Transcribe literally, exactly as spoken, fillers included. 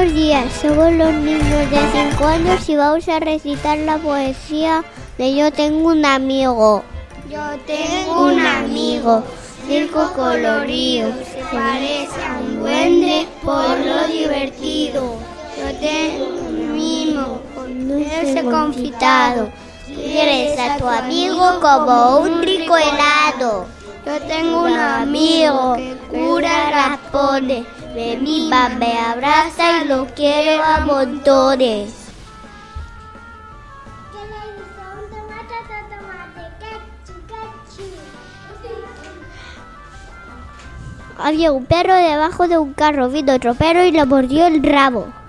Buenos días, somos los niños de cinco años y vamos a recitar la poesía de Yo tengo un amigo. Yo tengo un amigo, circo colorido, se parece a un duende por lo divertido. Yo tengo un mimo con dulce confitado, quieres a tu amigo como un rico helado. Yo tengo un amigo que cura raspones, me mima, me abraza y lo quiero a montones. Había un perro debajo de un carro, vino otro perro y le mordió el rabo.